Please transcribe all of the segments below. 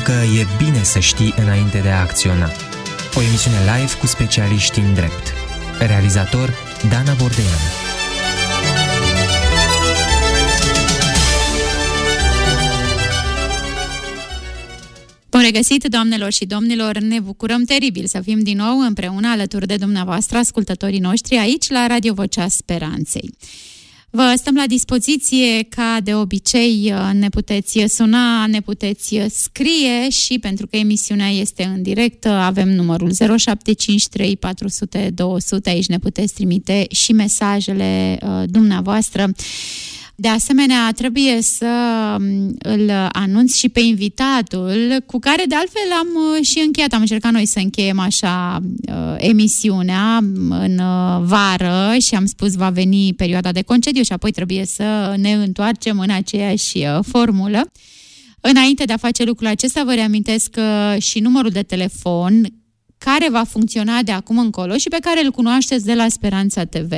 că e bine să știi înainte de a acționa. O emisiune live cu specialiști în drept. Realizator Dana Bordean. Bun regăsit, doamnelor și domnilor! Ne bucurăm teribil să fim din nou împreună alături de dumneavoastră, ascultătorii noștri, aici la Radio Vocea Speranței. Vă stăm la dispoziție, ca de obicei, ne puteți suna, ne puteți scrie și pentru că emisiunea este în direct, avem numărul 0753 400 200, aici ne puteți trimite și mesajele dumneavoastră. De asemenea, trebuie să îl anunț și pe invitatul, cu care de altfel am și încheiat, am încercat noi să încheiem așa emisiunea în vară și am spus va veni perioada de concediu și apoi trebuie să ne întoarcem în aceeași formulă. Înainte de a face lucrul acesta, vă reamintesc și numărul de telefon care va funcționa de acum încolo și pe care îl cunoașteți de la Speranța TV,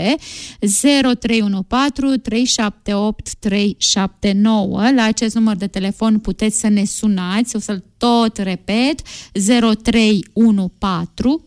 0314 378 379. La acest număr de telefon puteți să ne sunați, o să-l tot repet, 0314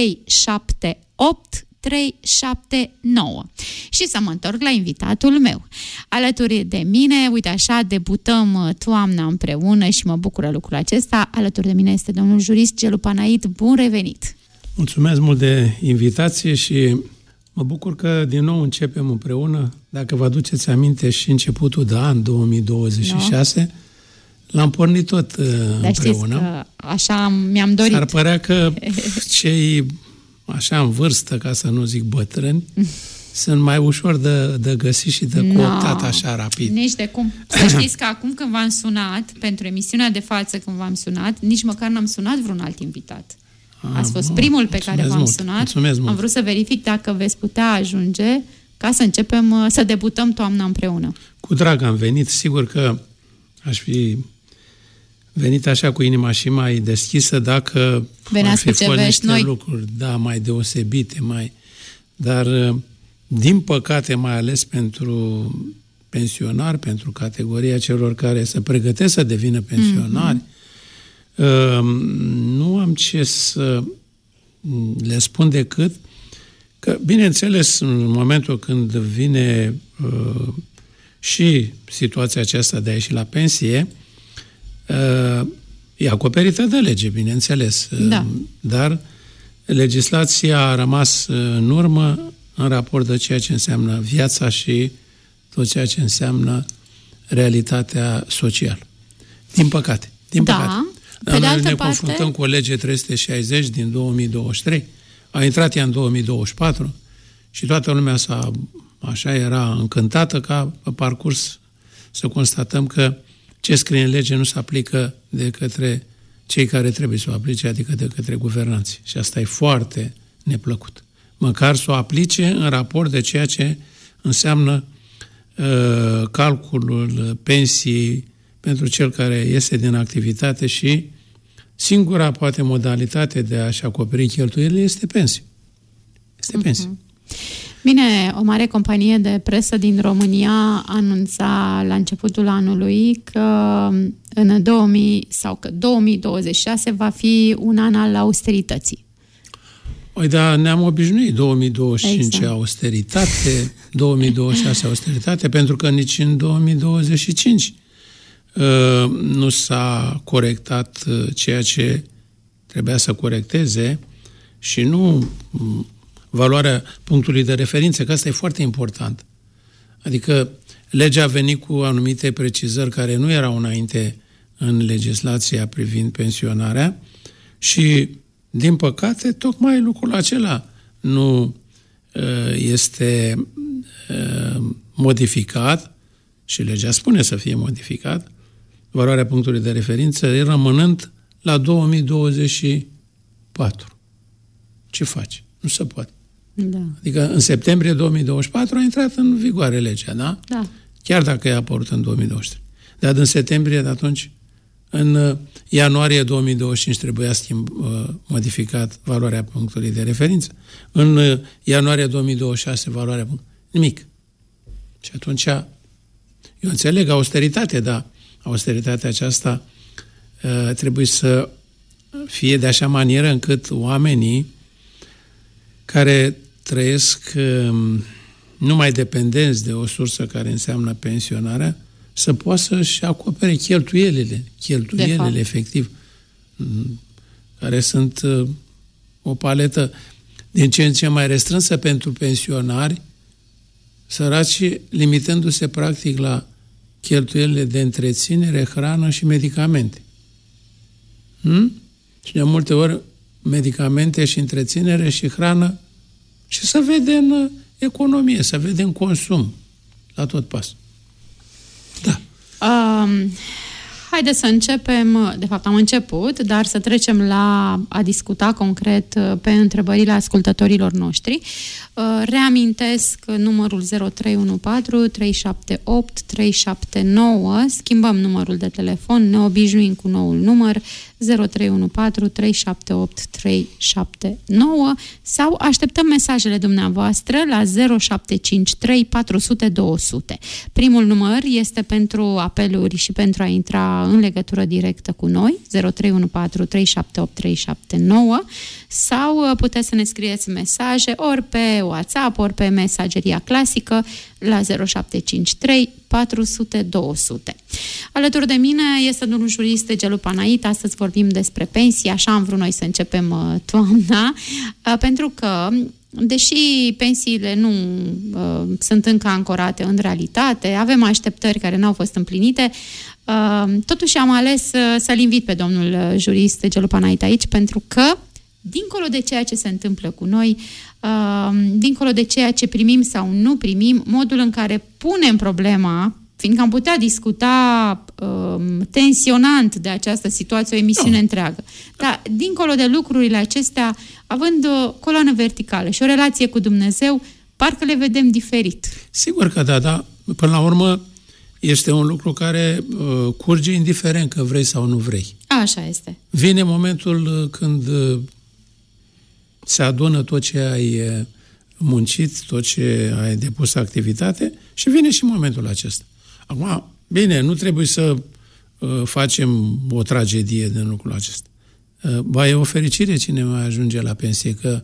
378 379. Și să mă întorc la invitatul meu. Alături de mine, uite așa, debutăm toamna împreună și mă bucură lucrul acesta. Alături de mine este domnul jurist Gelu Panait. Bun revenit! Mulțumesc mult de invitație și mă bucur că din nou începem împreună. Dacă vă aduceți aminte și începutul de an 2026, l-am pornit tot împreună. Că așa mi-am dorit. S-ar părea că cei așa în vârstă, ca să nu zic bătrâni, sunt mai ușor de găsit și de cooptat așa rapid. Nici de cum. Să știți că acum când v-am sunat, pentru emisiunea de față când v-am sunat, nici măcar n-am sunat vreun alt invitat. Ați fost primul pe care v-am sunat. Am vrut să verific dacă veți putea ajunge ca să începem, să debutăm toamna împreună. Cu drag am venit, sigur că aș fi venit așa cu inima și mai deschisă dacă ar fi fost niște lucruri mai deosebite, dar din păcate, mai ales pentru pensionari, pentru categoria celor care se pregătesc să devină pensionari, nu am ce să le spun decât că, bineînțeles, în momentul când vine și situația aceasta de a ieși la pensie, e acoperită de lege, bineînțeles, dar legislația a rămas în urmă în raport de ceea ce înseamnă viața și tot ceea ce înseamnă realitatea socială. Din păcate. Noi ne confruntăm cu o lege 360 din 2023, a intrat ea în 2024 și toată lumea așa era încântată ca pe parcurs să constatăm că ce scrie în lege nu se aplică de către cei care trebuie să o aplice, adică de către guvernanți. Și asta e foarte neplăcut. Măcar să o aplice în raport de ceea ce înseamnă calculul pensiei pentru cel care iese din activitate și singura, poate, modalitate de a-și acoperi cheltuielile este pensie. Este pensie. Bine, o mare companie de presă din România anunța la începutul anului că în 2026 va fi un an al austerității. Dar ne-am obișnuit 2025 austeritate, 2026 austeritate, pentru că nici în 2025 nu s-a corectat ceea ce trebuia să corecteze și nu valoarea punctului de referință, că asta e foarte important. Adică legea a venit cu anumite precizări care nu erau înainte în legislația privind pensionarea și, din păcate, tocmai lucrul acela nu este modificat și legea spune să fie modificat, valoarea punctului de referință rămânând la 2024. Ce faci? Nu se poate. Da. Adică în septembrie 2024 a intrat în vigoare legea, da? Da. Chiar dacă e apărut în 2023. Dar în septembrie de atunci, în ianuarie 2025 trebuia modificat valoarea punctului de referință. În ianuarie 2026 valoarea punctului. Nimic. Și atunci, eu înțeleg austeritate, dar austeritatea aceasta trebuie să fie de așa manieră încât oamenii care trăiesc numai dependenți de o sursă care înseamnă pensionarea, să poată să-și acopere cheltuielile efectiv, care sunt o paletă din ce în ce mai restrânsă pentru pensionari, săraci, limitându-se practic la cheltuielile de întreținere, hrană și medicamente. Și de multe ori medicamente și întreținere și hrană și să vede în economie, să vede în consum la tot pasul. Da. Haideți să începem, de fapt am început, dar să trecem la a discuta concret pe întrebările ascultătorilor noștri. Reamintesc numărul 0314 378 379, schimbăm numărul de telefon, ne obișnuim cu noul număr 0314 378 379 sau așteptăm mesajele dumneavoastră la 0753 400 200. Primul număr este pentru apeluri și pentru a intra în legătură directă cu noi, 0314 378 379, sau puteți să ne scrieți mesaje ori pe WhatsApp, ori pe mesageria clasică la 0753 400 200. Alături de mine este domnul jurist Gelu Panait. Astăzi vorbim despre pensii, așa am vrut noi să începem toamna, pentru că deși pensiile nu sunt încă ancorate în realitate, avem așteptări care n-au fost împlinite, totuși am ales să-l invit pe domnul jurist Gelu Panait aici, pentru că dincolo de ceea ce se întâmplă cu noi, dincolo de ceea ce primim sau nu primim, modul în care punem problema, fiindcă am putea discuta tensionant de această situație o emisiune întreagă. Dar, dincolo de lucrurile acestea, având o coloană verticală și o relație cu Dumnezeu, parcă le vedem diferit. Sigur că da, dar până la urmă este un lucru care curge indiferent că vrei sau nu vrei. Așa este. Vine momentul când se adună tot ce ai muncit, tot ce ai depus activitate și vine și momentul acesta. Acum, bine, nu trebuie să facem o tragedie din lucrul acesta. Ba, e o fericire cine mai ajunge la pensie, că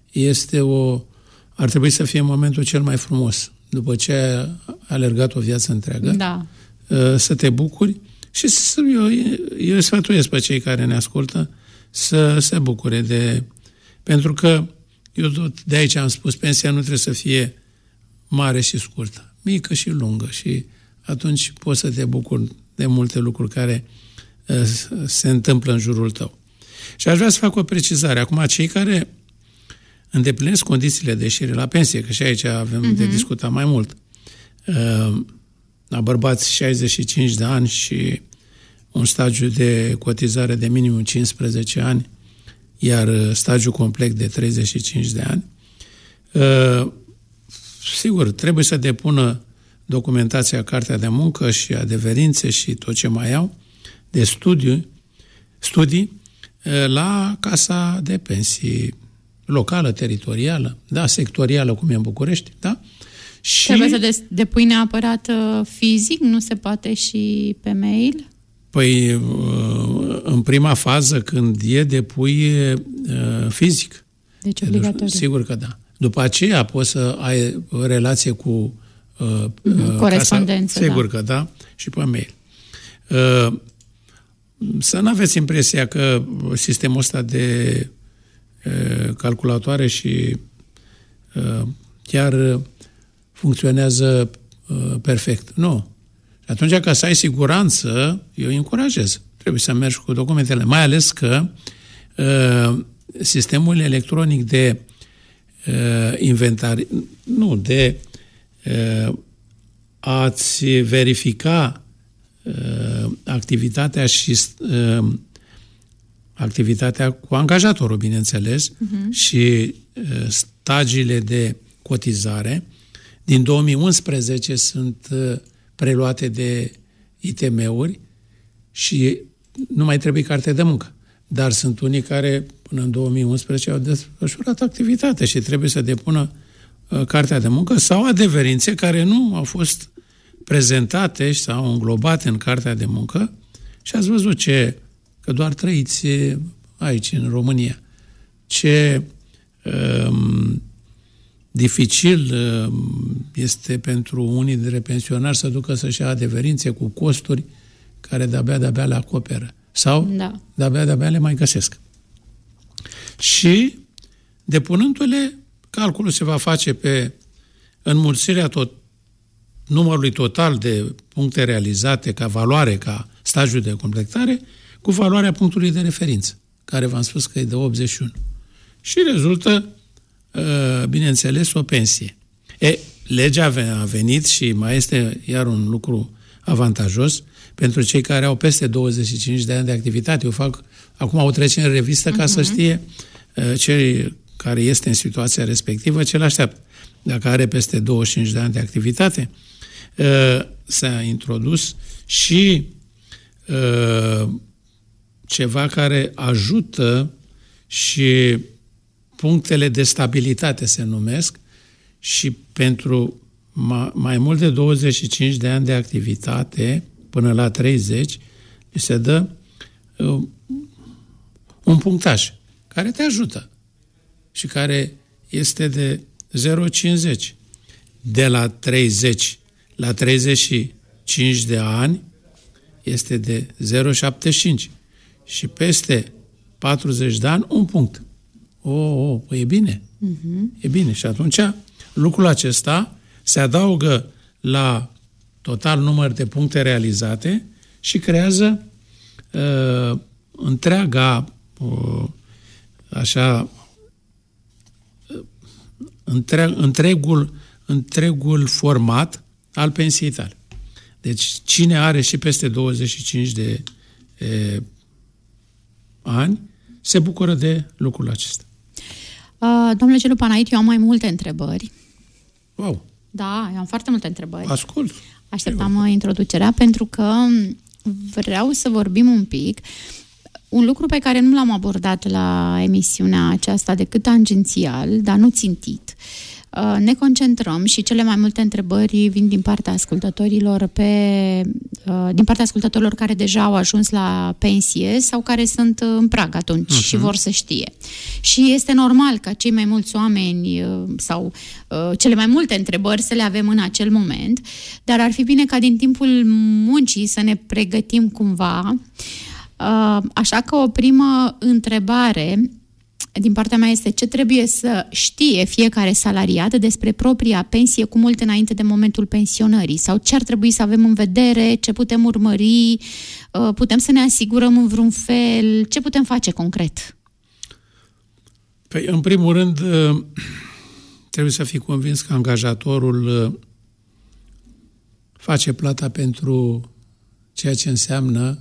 ar trebui să fie momentul cel mai frumos, după ce ai alergat o viață întreagă, da, să te bucuri și eu sfătuiesc pe cei care ne ascultă să se bucure pentru că eu tot de aici am spus, pensia nu trebuie să fie mare și scurtă, mică și lungă, și atunci poți să te bucuri de multe lucruri care se întâmplă în jurul tău. Și aș vrea să fac o precizare. Acum, cei care îndeplinesc condițiile de ieșire la pensie, că și aici avem de discutat mai mult, la bărbați 65 de ani și un stagiu de cotizare de minimum 15 ani, iar stagiul complet de 35 de ani, sigur, trebuie să depună documentația, cartea de muncă și adeverințe și tot ce mai au de studii la casa de pensii locală, teritorială, da, sectorială, cum e în București, da? Și trebuie să depui neapărat fizic, nu se poate și pe mail? Păi, în prima fază, când depui fizic. Deci obligatoriu. Sigur că da. După aceea poți să ai relație cu corespondență. Sigur că da. Și pe mail. Să nu aveți impresia că sistemul ăsta de calculatoare și chiar funcționează perfect. Nu. Și atunci, ca să ai siguranță, eu îi încurajez. Trebuie să mergi cu documentele. Mai ales că sistemul electronic de inventari, de a-ți verifica activitatea și activitatea cu angajatorul, bineînțeles, și stagiile de cotizare, din 2011 sunt preluate de ITM-uri și nu mai trebuie carte de muncă. Dar sunt unii care până în 2011 au desfășurat activitate și trebuie să depună cartea de muncă sau adeverințe care nu au fost prezentate sau înglobate în cartea de muncă și ați văzut ce că doar trăiți aici, în România. Ce dificil este pentru unii dintre pensionari să ducă să-și ia adeverințe cu costuri care de-abia le acoperă. Sau de-abia le mai găsesc. Și depunându-le, calculul se va face pe înmulțirea numărului total de puncte realizate ca valoare, ca stagiul de completare, cu valoarea punctului de referință, care v-am spus că e de 81. Și rezultă, bineînțeles, o pensie. Legea a venit și mai este iar un lucru avantajos pentru cei care au peste 25 de ani de activitate. Eu fac acum o trecere în revistă ca să știe cei care este în situația respectivă ce l-așteaptă. Dacă are peste 25 de ani de activitate, s-a introdus și ceva care ajută și punctele de stabilitate se numesc și pentru mai mult de 25 de ani de activitate, până la 30, se dă un punctaj care te ajută și care este de 0,50. De la 30 la 35 de ani este de 0,75 și peste 40 de ani un punct. Păi e bine. E bine. Și atunci lucrul acesta se adaugă la total număr de puncte realizate și creează întregul format al pensiei tale. Deci cine are și peste 25 de ani se bucură de lucrul acesta. Domnule Gelu Panait, eu am mai multe întrebări. Wow! Da, eu am foarte multe întrebări. Ascult. Așteptam introducerea pentru că vreau să vorbim un pic. Un lucru pe care nu l-am abordat la emisiunea aceasta decât tangențial, dar nu țintit. Ne concentrăm și cele mai multe întrebări vin din partea ascultătorilor care deja au ajuns la pensie sau care sunt în prag atunci și vor să știe. Și este normal ca cei mai mulți oameni sau cele mai multe întrebări să le avem în acel moment, dar ar fi bine ca din timpul muncii să ne pregătim cumva. Așa că o primă întrebare din partea mea este ce trebuie să știe fiecare salariat despre propria pensie cu mult înainte de momentul pensionării sau ce ar trebui să avem în vedere, ce putem urmări, putem să ne asigurăm în vreun fel, ce putem face concret? Păi, în primul rând, trebuie să fii convins că angajatorul face plata pentru ceea ce înseamnă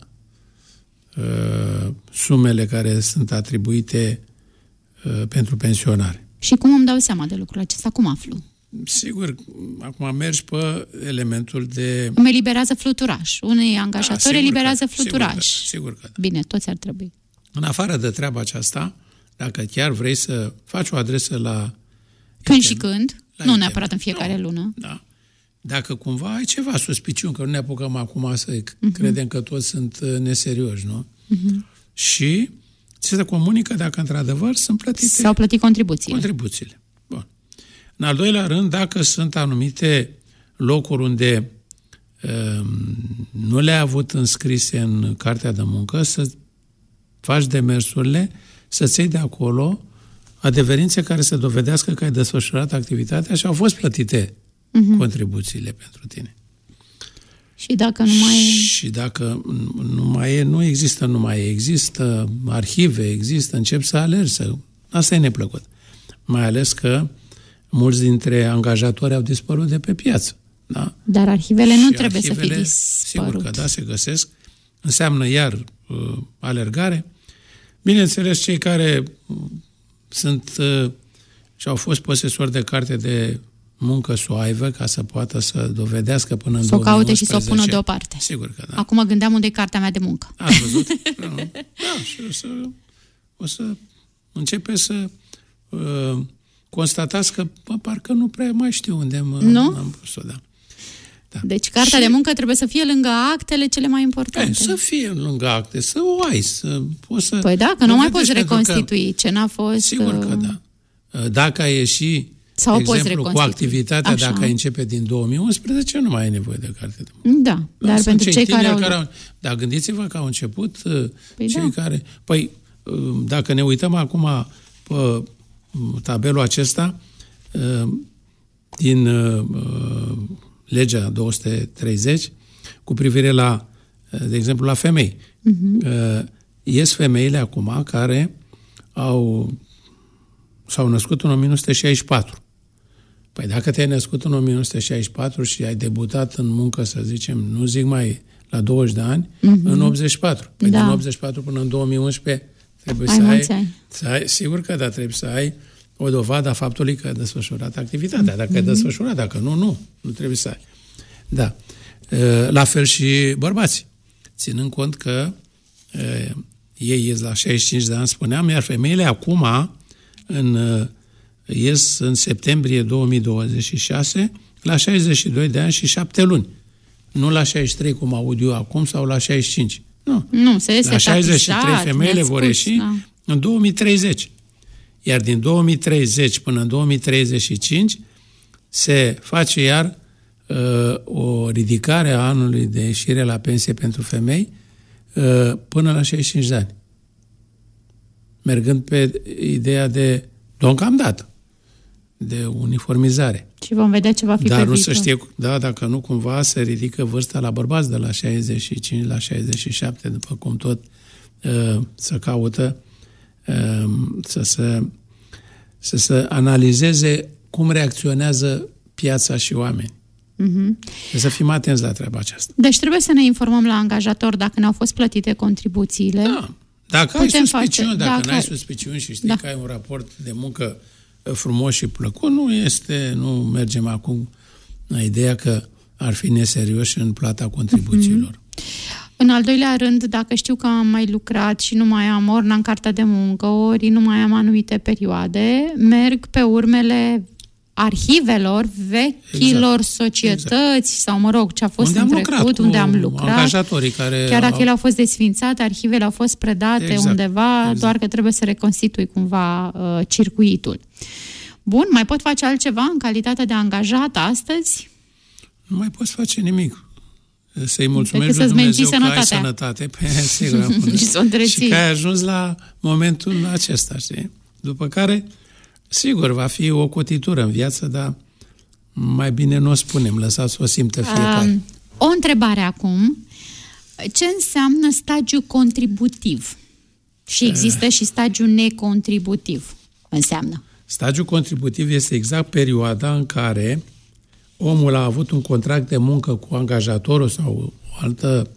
sumele care sunt atribuite pentru pensionare. Și cum îmi dau seama de lucrul acesta? Cum aflu? Sigur, acum mergi pe elementul de... Îmi eliberează fluturaș. Unii angajatori eliberează fluturaș. Sigur că da. Bine, toți ar trebui. În afară de treaba aceasta, dacă chiar vrei să faci o adresă la... Când și când, nu neapărat în fiecare lună. Da. Dacă cumva ai ceva suspiciuni, că nu ne apucăm acum să credem că toți sunt neserioși, nu? Și ți se comunică dacă într-adevăr sunt plătite... S-au plătit contribuțiile. Bun. În al doilea rând, dacă sunt anumite locuri unde nu le-ai avut înscrise în cartea de muncă, să faci demersurile, să-ți iei de acolo adeverințe care să dovedească că ai desfășurat activitatea și au fost plătite contribuțiile pentru tine. Și dacă nu mai e... Și dacă nu mai e, nu există, nu mai e. Există arhive, încep să alergi. Asta e neplăcut. Mai ales că mulți dintre angajatori au dispărut de pe piață. Da? Dar arhivele nu trebuie să fie dispărut. Sigur că da, se găsesc. Înseamnă iar alergare. Bineînțeles, cei care sunt și au fost posesori de carte de muncă să o aibă ca să poată să dovedească până în 2011. Să o caute și să o pună deoparte. Sigur că da. Acum gândeam unde e cartea mea de muncă. Ați văzut? Da, și o să începe să constatați că parcă nu prea mai știu unde am pus-o, da. Da. Deci cartea de muncă trebuie să fie lângă actele cele mai importante. Să fie lângă acte, să o ai, să poți să... Păi da, că nu mai poți reconstitui ce n-a fost... Sigur că da. Dacă ai ieși, sau de exemplu, cu activitatea, așa, dacă ai începe din 2011, nu mai ai nevoie de carte de muncă. Da, dar pentru cei care au... Dar gândiți-vă că au început cei care... Păi, dacă ne uităm acum pe tabelul acesta, din legea 230, cu privire la, de exemplu, la femei. Ies femeile acum care s-au născut în 1964. Păi dacă te-ai născut în 1964 și ai debutat în muncă, să zicem, nu zic mai la 20 de ani, în 84. Păi din 84 până în 2011 trebuie să ai, sigur că da, trebuie să ai o dovadă a faptului că ai desfășurat activitatea. Dacă ai desfășurat, dacă nu trebuie să ai. Da. La fel și bărbații. Ținând cont că ei ies la 65 de ani, spuneam, iar femeile acum ies în septembrie 2026 la 62 de ani și 7 luni. Nu la 63, cum aud eu acum, sau la 65. Nu, se este la 63 femeile vor ieși în 2030. Iar din 2030 până în 2035 se face iar o ridicare a anului de ieșire la pensie pentru femei până la 65 de ani. Mergând pe ideea de deocamdată, de uniformizare. Și vom vedea ce va fi dar pe nu viitor. să știe, dacă nu cumva se ridică vârsta la bărbați de la 65 la 67, după cum tot se caută să se analizeze cum reacționează piața și oamenii. Să fim atenți la treaba aceasta. Deci trebuie să ne informăm la angajator dacă ne-au fost plătite contribuțiile. Da. Dacă ai suspiciuni, dacă n-ai suspiciuni și știi că ai un raport de muncă frumos și plăcut, nu mergem acum la ideea că ar fi neserioși în plata contribuțiilor. În al doilea rând, dacă știu că am mai lucrat și nu mai am, ori n-am cartea de muncă, ori nu mai am anumite perioade, merg pe urmele arhivelor vechilor societăți sau, mă rog, ce a fost în trecut, unde am lucrat. Angajatorii care chiar dacă ele au fost desfințate, arhivele au fost predate undeva, doar că trebuie să reconstitui cumva circuitul. Bun, mai pot face altceva în calitate de angajat astăzi? Nu mai poți face nimic. Să-i mulțumești lui Dumnezeu că ai sănătate. Sigur, și că ai ajuns la momentul acesta, știi? După care, sigur, va fi o cotitură în viață, dar mai bine nu o spunem, lăsați să o simtă fiecare. O întrebare acum. Ce înseamnă stagiu contributiv? Și există și stagiu necontributiv. Înseamnă. Stagiul contributiv este exact perioada în care omul a avut un contract de muncă cu angajatorul sau o altă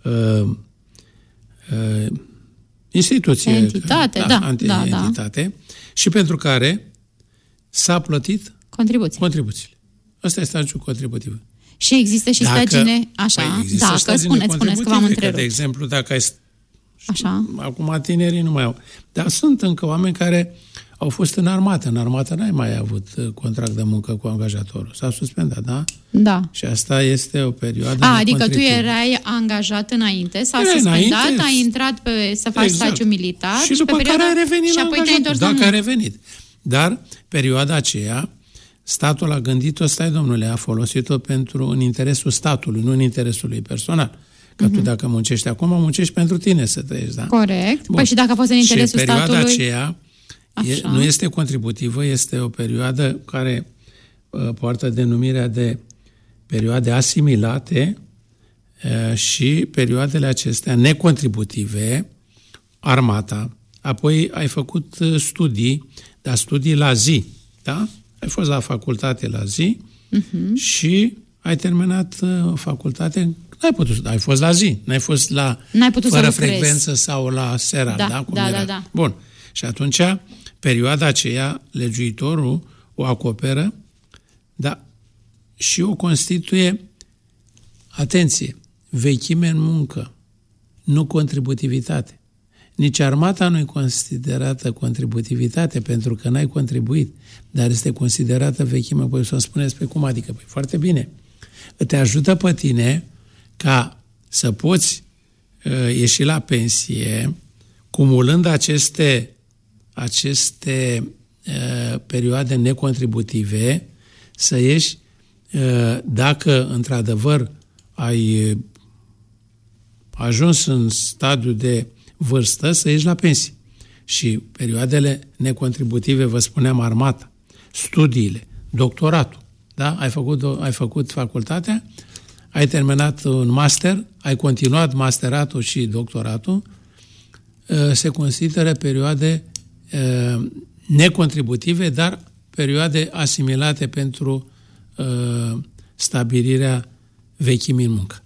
instituție. Entitate, entitate, și pentru care s-a plătit contribuțiile. Asta e stagiul contributiv. Și există și stagii spuneți că v-am întrerupt. De exemplu, dacă ai... Acum tinerii nu mai au. Dar sunt încă oameni care au fost în armată. În armată n-ai mai avut contract de muncă cu angajatorul. S-a suspendat, da? Da. Și asta este o perioadă... adică tu erai angajat înainte, s-a suspendat, ai intrat să faci stagiu militar și după care ai revenit la angajat. Dacă ai revenit. Dar perioada aceea, statul a gândit-o, stai domnule, a folosit-o în interesul statului, nu în interesul lui personal. Că tu dacă muncești acum, muncești pentru tine să trăiești, da? Corect. Bun. Păi și dacă a fost în interesul statului... Și perioada aceea nu este contributivă, este o perioadă care poartă denumirea de perioade asimilate și perioadele acestea necontributive, armata. Apoi ai făcut studii, dar studii la zi, da? Ai fost la facultate la zi și ai terminat facultate. Ai fost la zi, n-ai fost fără frecvență sau la seara, da? Da. Bun. Și atunci, perioada aceea, legiuitorul o acoperă, dar și o constituie, atenție, vechime în muncă, nu contributivitate. Nici armata nu e considerată contributivitate, pentru că n-ai contribuit, dar este considerată vechime. Păi să-mi spuneți, pe cum adică? Păi foarte bine. Te ajută pe tine ca să poți ieși la pensie, cumulând aceste perioade necontributive, să ieși, dacă într-adevăr ai ajuns în stadiu de vârstă, să ieși la pensie. Și perioadele necontributive, vă spuneam, armata, studiile, doctoratul, da? Ai făcut facultatea, ai terminat un master, ai continuat masteratul și doctoratul, se consideră perioade necontributive, dar perioade asimilate pentru stabilirea vechimii în muncă.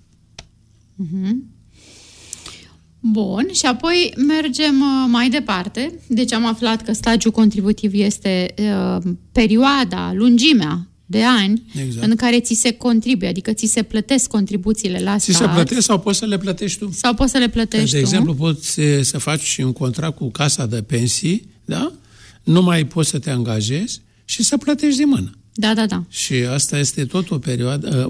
Bun, și apoi mergem mai departe. Deci am aflat că stagiul contributiv este perioada, lungimea de ani, exact, în care ți se contribuie, adică ți se plătesc contribuțiile la stat. Ți se plătesc sau poți să le plătești tu? Sau poți să le plătești de exemplu, poți să faci un contract cu casa de pensii, da? Nu mai poți să te angajezi și să plătești de mână. Da. Și asta este tot o perioadă,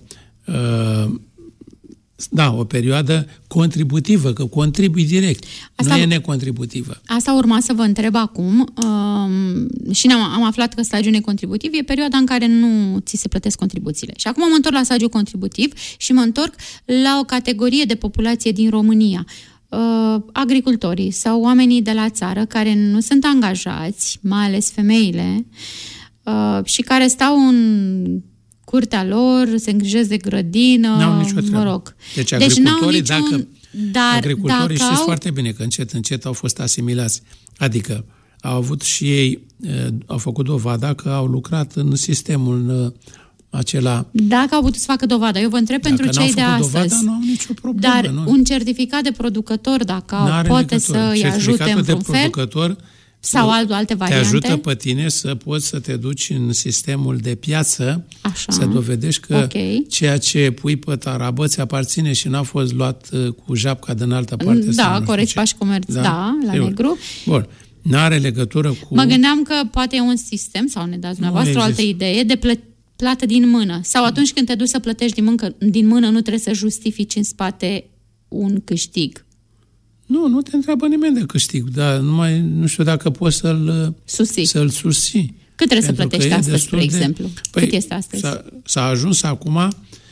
o perioadă contributivă, că contribui direct. Asta, nu e necontributivă. Asta urma să vă întreb acum și am aflat că stagiul necontributiv e perioada în care nu ți se plătesc contribuțiile. Și acum mă întorc la stagiul contributiv și mă întorc la o categorie de populație din România. Agricultorii sau oamenii de la țară care nu sunt angajați, mai ales femeile, și care stau în curtea lor, se îngrijesc de grădină, n-au nicio treabă. Mă rog. Deci agricultorii, agricultorii știți foarte bine că încet au fost asimilați. Adică au avut și ei, au făcut dovada că au lucrat în sistemul acela. Dacă au putut să facă dovada. Eu vă întreb pentru cei de astăzi. Dovada, nu au nicio problemă. Dar un certificat de producător, dacă poate să-i ajute în vreun fel, sau alte variante. Te ajută pe tine să poți să te duci în sistemul de piață, să dovedești că ceea ce pui pe tarabă ți aparține și n-a fost luat cu japca din altă parte. Da, corect, faci comerț, la negru. Bun, n-are legătură cu... Mă gândeam că poate e un sistem, sau ne dați dumneavoastră o altă idee, de plată din mână. Sau atunci când te duci să plătești din mână, nu trebuie să justifici în spate un câștig. Nu te întreabă nimeni de câștig, dar nu știu dacă poți să-l susții. Cât trebuie să plătești astăzi, spre exemplu? Cât este astăzi? S-a ajuns acum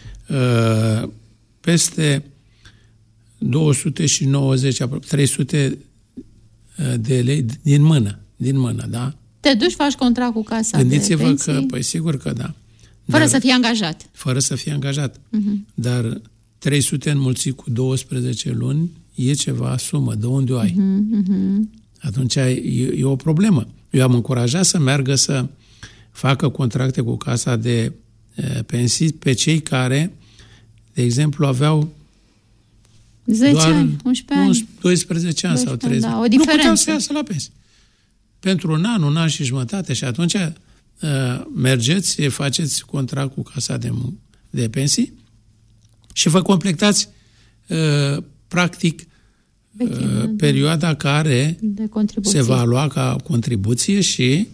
peste 290, 300 de lei din mână, da? Te duci, faci contract cu casa de pensii? Gândiți-vă că, sigur că da. Fără să fii angajat. Fără să fii angajat. Dar 300 înmulțit cu 12 luni e ceva sumă, de unde o ai? Atunci e o problemă. Eu am încurajat să meargă să facă contracte cu casa de pensii pe cei care, de exemplu, aveau 10 ani, 11 ani, 12 ani sau 30. Da, nu puteau să iasă la pensie. Pentru un an și jumătate și atunci mergeți, faceți contract cu casa de pensii și vă completați practic perioada care se va lua ca contribuție și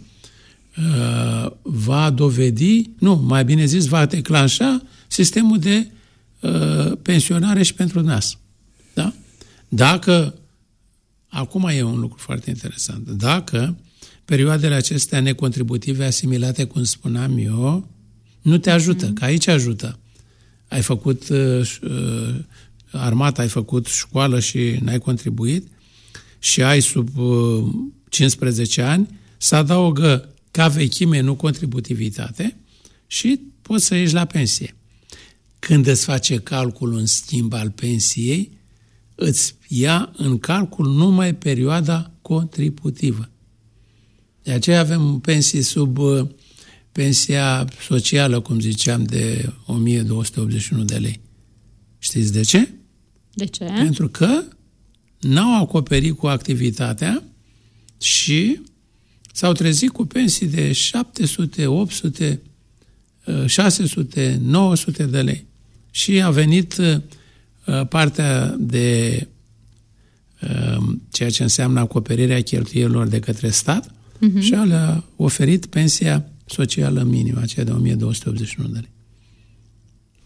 va dovedi, mai bine zis, va declanșa sistemul de pensionare și pentru nas. Da? Dacă, acum e un lucru foarte interesant, dacă perioadele acestea necontributive asimilate, cum spuneam eu, nu te ajută, că aici ajută. Ai făcut armata, ai făcut școală și n-ai contribuit și ai sub 15 ani, se adaugă ca vechime, nu contributivitate și poți să ieși la pensie. Când îți face calculul în schimb al pensiei, îți ia în calcul numai perioada contributivă. De aceea avem pensii sub pensia socială, cum ziceam, de 1281 de lei. Știți de ce? De ce? Pentru că n-au acoperit cu activitatea și s-au trezit cu pensii de 700, 800, 600, 900 de lei. Și a venit partea de ceea ce înseamnă acoperirea cheltuielilor de către stat și le-a oferit pensia socială minimă, aceea de 1281 de lei.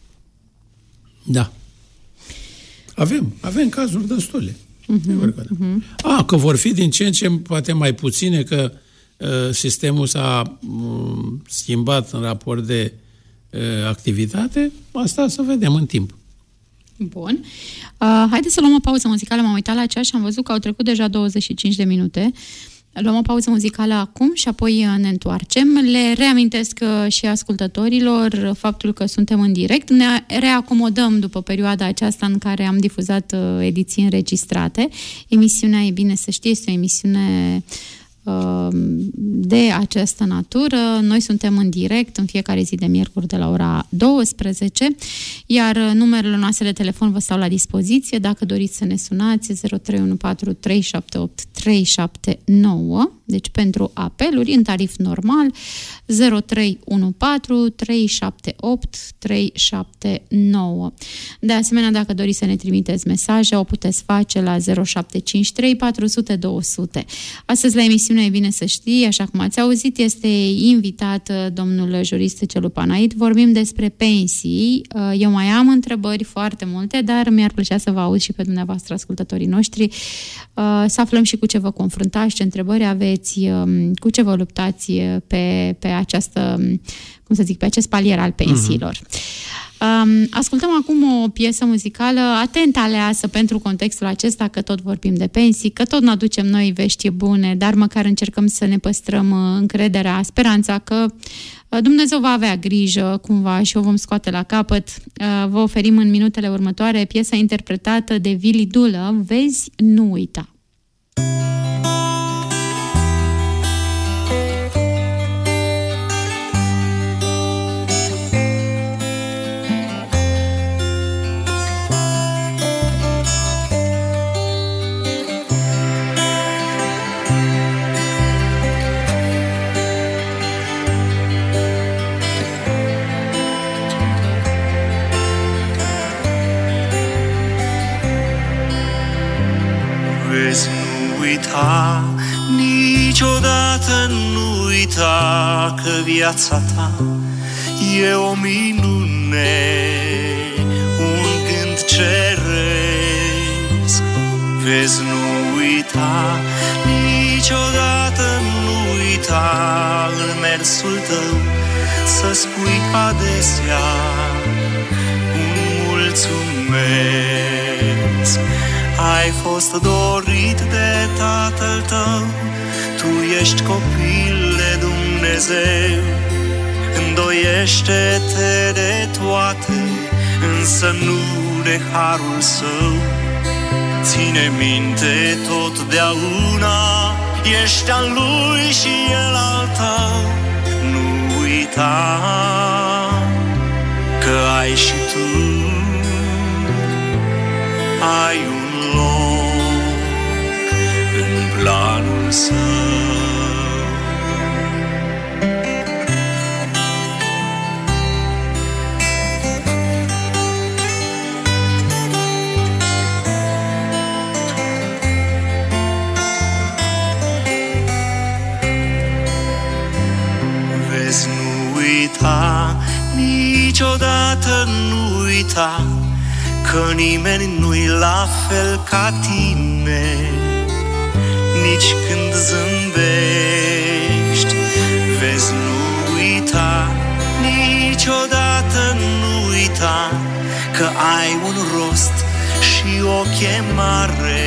Da. Avem cazuri destule. Că vor fi din ce în ce poate mai puține, că sistemul s-a schimbat în raport de activitate, asta să vedem în timp. Bun. Haideți să luăm o pauză muzicală. M-am uitat la ceas și am văzut că au trecut deja 25 de minute. Luăm o pauză muzicală acum și apoi ne întoarcem. Le reamintesc și ascultătorilor faptul că suntem în direct. Ne reacomodăm după perioada aceasta în care am difuzat ediții înregistrate. Emisiunea, e bine să știi, este o emisiune de această natură. Noi suntem în direct în fiecare zi de miercuri de la ora 12, iar numerele noastre de telefon vă stau la dispoziție. Dacă doriți să ne sunați, 0314 378 379, deci pentru apeluri în tarif normal, 0314 378 379. De asemenea, dacă doriți să ne trimiteți mesaje, o puteți face la 0753 400 200. Astăzi la emisiune, e bine să știi, așa cum ați auzit, este invitat domnul jurist Celu Panait. Vorbim despre pensii. Eu mai am întrebări foarte multe, dar mi-ar plăcea să vă auz și pe dumneavoastră, ascultătorii noștri, să aflăm și cu ce vă confruntați, ce întrebări aveți, cu ce vă luptați pe această, cum să zic, pe acest palier al pensiilor. Ascultăm acum o piesă muzicală atent aleasă pentru contextul acesta, că tot vorbim de pensii, că tot ne aducem noi vești bune, dar măcar încercăm să ne păstrăm încrederea, speranța că Dumnezeu va avea grijă cumva și o vom scoate la capăt. Vă oferim în minutele următoare piesa interpretată de Vili Dulă, Vezi, nu uita. Niciodată nu uita că viața ta e o minune, un gând ceresc. Vezi, nu uita, niciodată nu uita în mersul tău să spui adesea un mulțumesc. Ai fost dorit de Tatăl tău, tu ești copil de Dumnezeu. Îndoiește-te de toate, însă nu de harul său. Ține minte totdeauna, ești al lui și el al tău. Nu uita că ai și tu ai un loc în planul său. Vezi, nu uita, niciodată nu uita că nimeni nu-i la fel ca tine. Nici când zâmbești, vezi, nu uita, niciodată nu uita că ai un rost și o chemare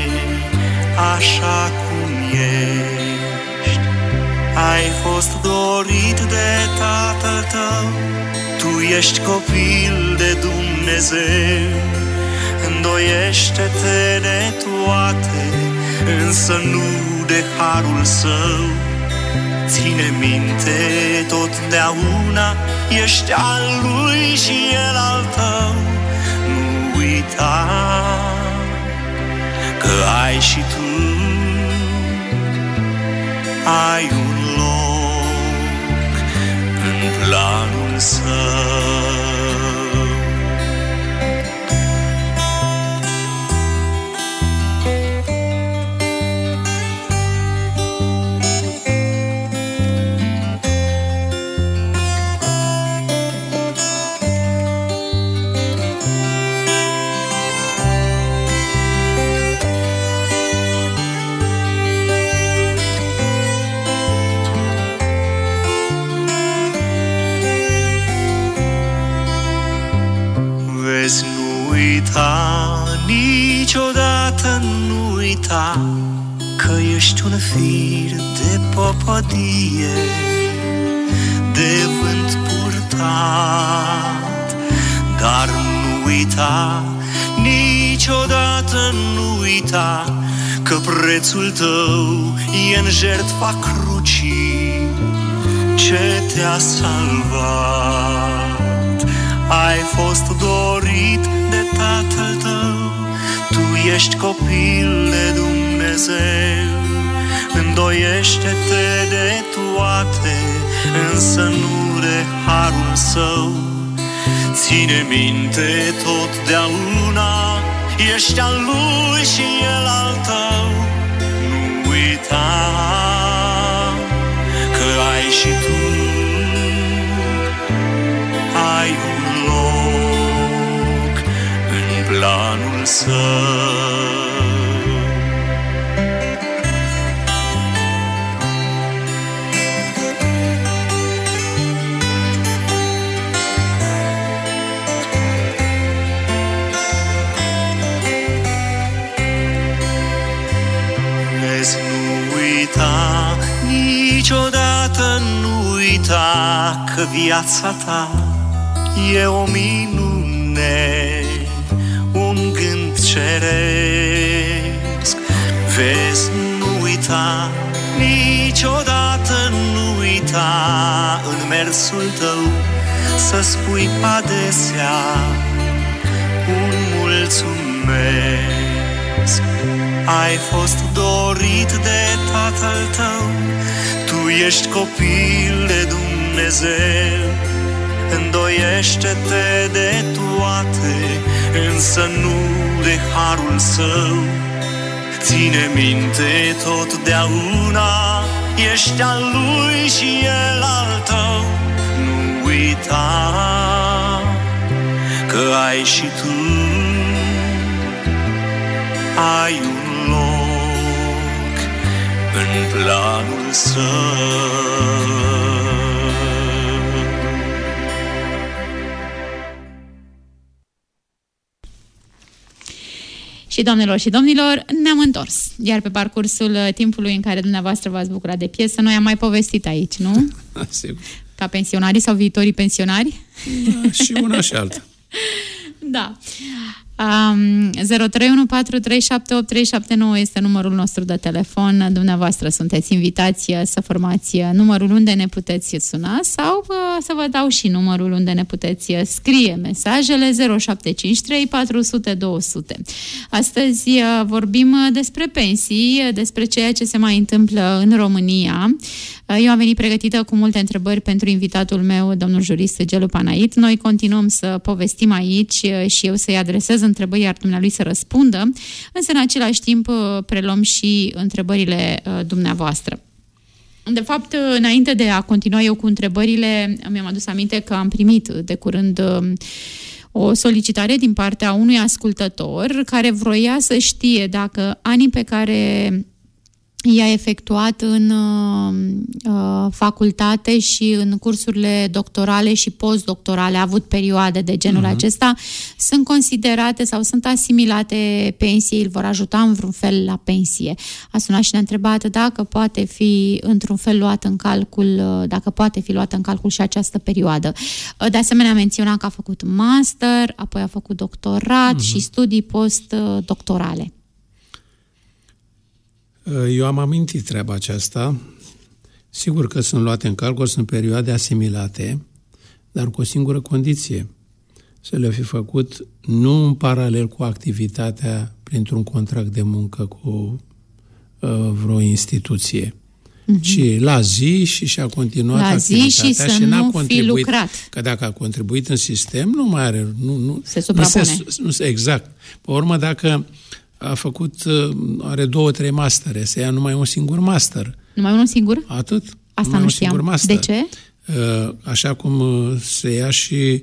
așa cum ești. Ai fost dorit de Tatăl tău, tu ești copil de Dumnezeu. Îndoiește-te de toate, însă nu de harul său. Ține minte totdeauna, ești al lui și el al tău. Nu uita că ai și tu ai un loc în planul său. niciodată nu uita că ești un fir de popadie, de vânt purtat. Dar nu uita, niciodată nu uita că prețul tău e în jertfa crucii ce te-a salvat. Ai fost dorit de Tatăl tău, tu ești copil de Dumnezeu. Îndoiește-te de toate, însă nu de harul său. Ține minte totdeauna, ești al lui și el al tău. Nu uita că ai și tu ai un loc în planul său. Niciodată nu uita că viața ta e o minune, un gând ceresc. Vezi, nu uita, niciodată nu uita în mersul tău să spui adesea un mulțumesc. Ai fost dorit de Tatăl tău, tu ești copil de Dumnezeu. Îndoiește-te de toate, însă nu de harul său. Ține minte totdeauna, ești al lui și el al tău. Nu uita că ai și tu ai un loc în planul său. Și doamnelor și domnilor, ne-am întors. Iar pe parcursul timpului în care dumneavoastră v-ați bucurat de piesă, noi am mai povestit aici, nu? Sigur. Ca pensionarii sau viitorii pensionari? Da, și una și alta. Da. 03140378379 este numărul nostru de telefon. Dumneavoastră sunteți invitați să formați numărul unde ne puteți suna sau să vă dau și numărul unde ne puteți scrie mesajele 0753 400 200. Astăzi vorbim despre pensii, despre ceea ce se mai întâmplă în România. Eu am venit pregătită cu multe întrebări pentru invitatul meu, domnul jurist Gelu Panait. Noi continuăm să povestim aici și eu să-i adresez întrebări, iar dumnealui să răspundă, însă în același timp preluăm și întrebările dumneavoastră. De fapt, înainte de a continua eu cu întrebările, mi-am adus aminte că am primit de curând o solicitare din partea unui ascultător care vroia să știe dacă anii pe care i-a efectuat în facultate și în cursurile doctorale și postdoctorale, a avut perioade de genul acesta, sunt considerate sau sunt asimilate pensiei, îl vor ajuta în vreun fel la pensie. A sunat și ne-a întrebat dacă poate fi într-un fel luat în calcul, dacă poate fi luată în calcul și această perioadă. De asemenea, a menționat că a făcut master, apoi a făcut doctorat și studii postdoctorale. Eu am amintit treaba aceasta. Sigur că sunt luate în calcul, sunt perioade asimilate, dar cu o singură condiție. Să le fi făcut nu în paralel cu activitatea printr-un contract de muncă cu vreo instituție, ci la zi și a continuat la activitatea și n-a nu contribuit. Fi lucrat. Că dacă a contribuit în sistem, nu mai are... Nu, se suprapune. Exact. Pe urmă, dacă a făcut, are 2-3 mastere, se ia numai un singur master. Numai unul singur? Atât. Asta numai nu știam. De ce? Așa cum se ia și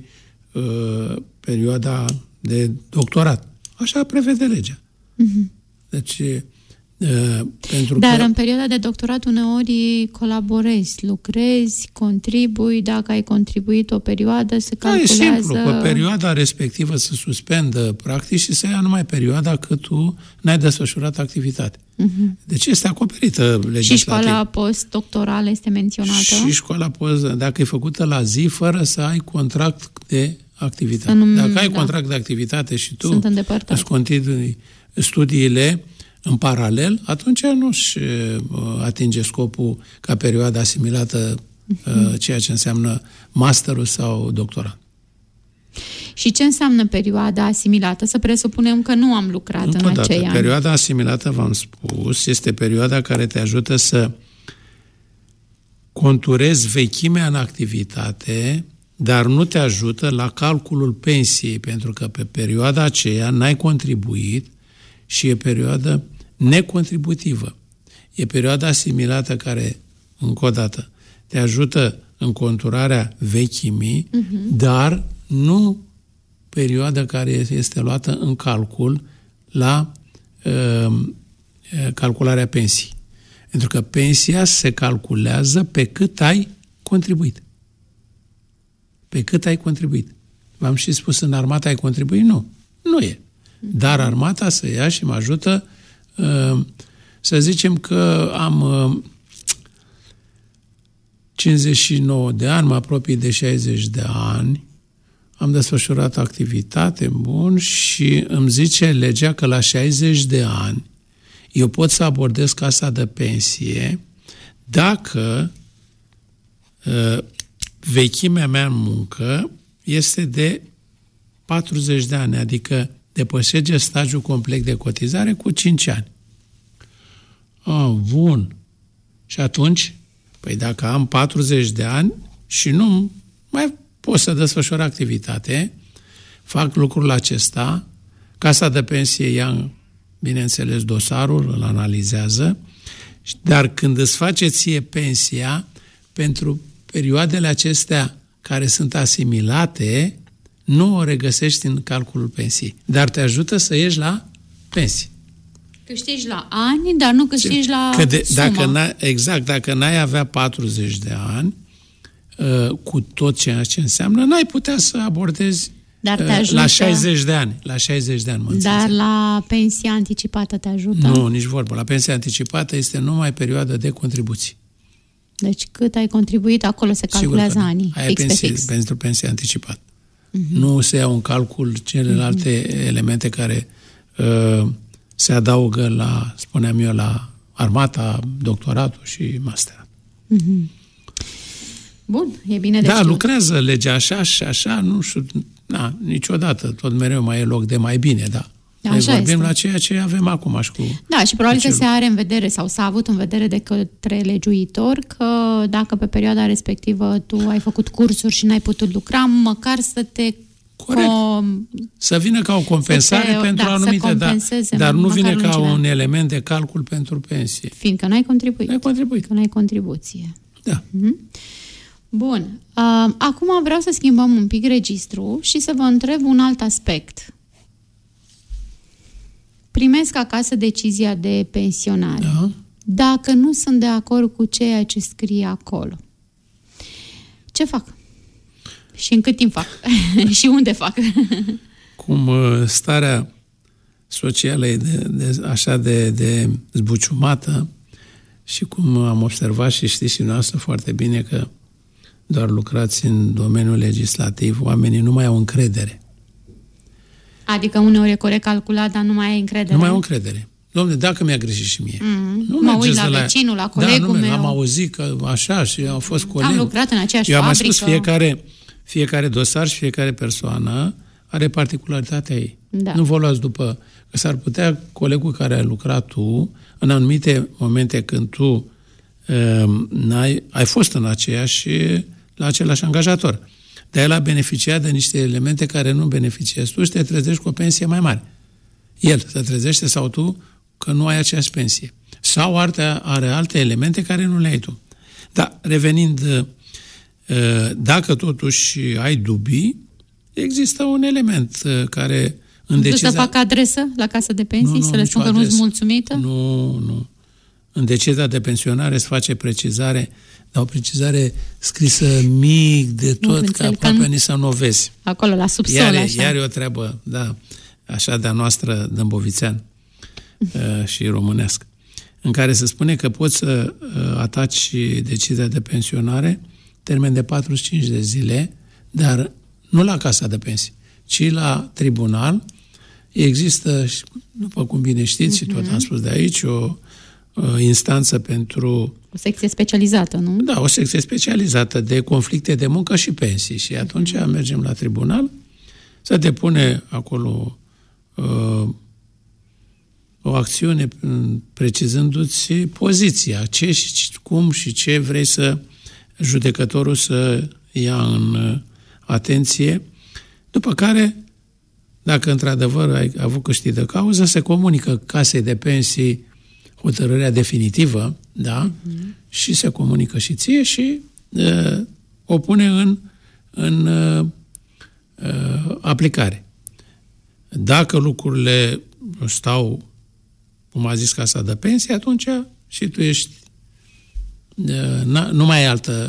perioada de doctorat. Așa prevede legea. Deci Dar în perioada de doctorat uneori colaborezi, lucrezi, contribui. Dacă ai contribuit o perioadă, se calculează... E simplu, pe perioada respectivă se suspendă practic și se ia numai perioada cât tu n-ai desfășurat activitate. Deci este acoperită legislativ. Și școala postdoctorală este menționată? Și școala dacă e făcută la zi, fără să ai contract de activitate. Dacă ai contract de activitate și tu îți continui studiile în paralel, atunci nu-și atinge scopul ca perioada asimilată, ceea ce înseamnă masterul sau doctorat. Și ce înseamnă perioada asimilată? Să presupunem că nu am lucrat în acei ani. Perioada asimilată, v-am spus, este perioada care te ajută să conturezi vechimea în activitate, dar nu te ajută la calculul pensiei, pentru că pe perioada aceea n-ai contribuit și e perioadă necontributivă. E perioada asimilată care, încă o dată, te ajută în conturarea vechimii, dar nu perioada care este luată în calcul la calcularea pensiei. Pentru că pensia se calculează pe cât ai contribuit. Pe cât ai contribuit. V-am și spus, în armată ai contribuit? Nu. Nu e. Dar armata se ia și mă ajută, să zicem că am 59 de ani, mă apropii de 60 de ani, am desfășurat activitate, bun, și îmi zice legea că la 60 de ani eu pot să abordez casa de pensie dacă vechimea mea în muncă este de 40 de ani, adică depășește stagiul complet de cotizare cu 5 ani. Bun. Și atunci, păi dacă am 40 de ani și nu mai pot să desfășor activitate, fac lucrul acesta, casa de pensie ia, bineînțeles, dosarul, îl analizează, dar când îți face ție pensia, pentru perioadele acestea care sunt asimilate, nu o regăsești în calculul pensiei, dar te ajută să ieși la pensie. Câștigi la ani, dar nu câștigi la sumă. Dacă n-ai avea 40 de ani, cu tot ceea ce înseamnă, n-ai putea să abordezi la 60 de ani. La 60 de ani, mă înțeleg. Dar la pensia anticipată te ajută? Nu, nici vorbă. La pensia anticipată este numai perioada de contribuții. Deci cât ai contribuit, acolo se calculează anii. Aia e pentru pensia anticipată. Nu se iau în calcul celelalte elemente care se adaugă la, spuneam eu, la armata, doctoratul și masterat. Bun, e bine de știut. știut. Lucrează legea așa și așa, nu știu, niciodată, tot mereu mai e loc de mai bine, da. Noi vorbim la ceea ce avem acum. Și probabil că se are în vedere sau s-a avut în vedere de către legiuitor că dacă pe perioada respectivă tu ai făcut cursuri și n-ai putut lucra, măcar să te... Corect. Să vină ca o compensare pentru anumite, dar nu vine ca un element de calcul pentru pensie. Fiindcă n-ai contribuit. N-ai contribuit. Că n-ai contribuție. Da. Bun. Acum vreau să schimbăm un pic registru și să vă întreb un alt aspect. Primesc acasă decizia de pensionare. Da. Dacă nu sunt de acord cu ceea ce scrie acolo, ce fac? Și în cât timp fac? Și unde fac? Cum starea socială e așa de zbuciumată și cum am observat și știți și noastră foarte bine că doar lucrați în domeniul legislativ, oamenii nu mai au încredere. Adică uneori e corect calculat, dar nu mai ai încredere. Nu mai au încredere. Dom'le, dacă mi-a greșit și mie. Nu mă uit la vecinul, la colegul meu. Am auzit că așa și au fost colegi. Am lucrat în aceeași fabrică. Eu am spus, fiecare dosar și fiecare persoană are particularitatea ei. Da. Nu vă luați după... Că s-ar putea colegul care ai lucrat tu, în anumite momente când tu ai fost în la același angajator. Dar el a beneficiat de niște elemente care nu beneficiezi tu și te trezești cu o pensie mai mare. El se trezește sau tu că nu ai aceeași pensie. Sau are alte elemente care nu le ai tu. Dar revenind, dacă totuși ai dubii, există un element care Să facă adresă la Casa de Pensii? Să le spun că nu-s mulțumită? Nu. În decizia de pensionare se face precizare, dar o precizare scrisă mic de tot, că aproape nici să nu o vezi. Acolo, la subsol, așa. Iar e o treabă, da, așa de-a noastră dâmbovițean și românească, în care se spune că poți să ataci decizia de pensionare termen de 45 de zile, dar nu la Casa de Pensii, ci la tribunal. Există, după cum bine știți, și tot am spus de aici, o instanță pentru... O secție specializată, nu? Da, o secție specializată de conflicte de muncă și pensii. Și atunci mergem la tribunal, se depune acolo o acțiune precizându-ți poziția, ce și cum și ce vrei să judecătorul să ia în atenție, după care, dacă într-adevăr ai avut câștig de cauză, se comunică Casei de Pensii hotărârea definitivă, da? Și se comunică și ție și o pune în aplicare. Dacă lucrurile stau, cum a zis Casa de Pensii, atunci și tu ești nu mai ai